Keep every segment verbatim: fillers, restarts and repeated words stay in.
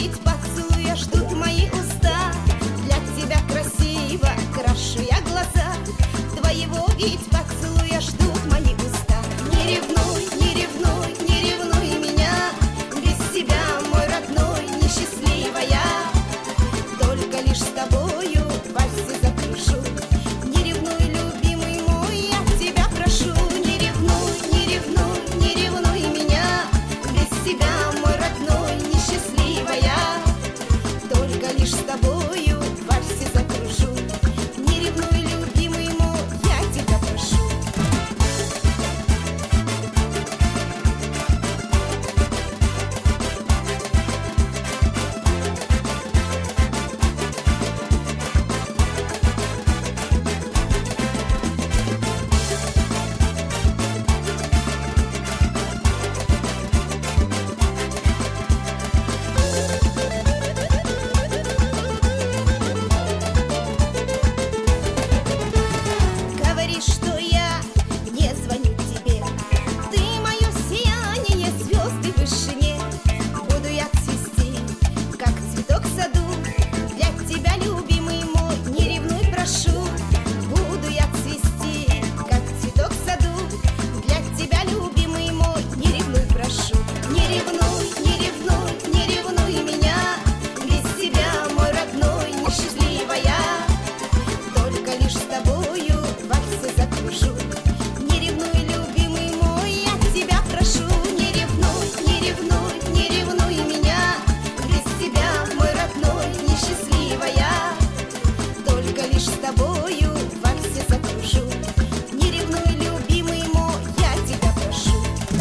ведь поцелуя ждут мои уста. Для тебя красиво крашу я глаза, твоего ведь поцелуя ждут мои уста. Не ревнуй, не ревнуй, не ревнуй меня, без тебя, мой родной, несчастливая. Только лишь с тобою вальсы закрушу. Не ревнуй, любимый мой, я тебя прошу. Не ревнуй, не ревнуй, не ревнуй меня, без тебя, мой родной, несчастливая. Только лишь с тобою вальсы закрушу. Не ревнуй, любимый мой, я тебя прошу. Говоришь, что я не звоню тебе, ты мое сияние, звезды в вышине. Буду я цвести, как цветок в саду, для тебя, любимый мой, не ревнуй, прошу. Буду я цвести, как цветок в саду, для тебя, любимый мой, не ревнуй, прошу. Не ревнуй, не ревнуй, не ревнуй меня, без тебя, мой родной, несчастливая. Только лишь с тобою вальсы закрушу. Не ревнуй, любимый мой, я тебя прошу. Не ревнуй, не ревнуй, не ревнуй меня, без тебя, мой родной, несчастливая. Только лишь с тобою вальсы закрушу. Не ревнуй, любимый мой, я тебя прошу.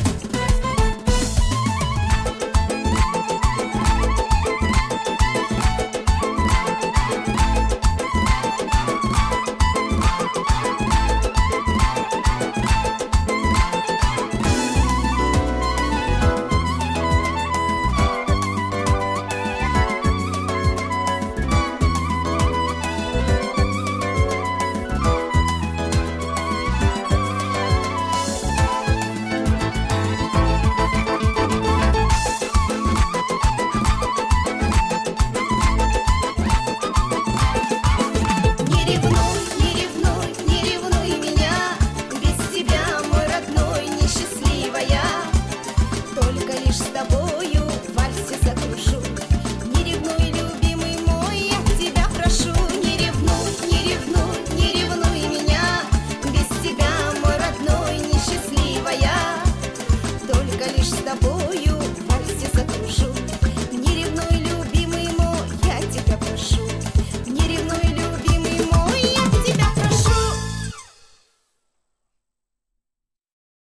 Не ревнуй, не ревнуй, не ревнуй меня, без тебя, мой родной, несчастливая. Только лишь с тобою вальсы закрушу. Не ревнуй, любимый мой, я тебя прошу. Не ревнуй, не ревнуй, не ревнуй меня, без тебя, мой родной, несчастливая. Только лишь с тобой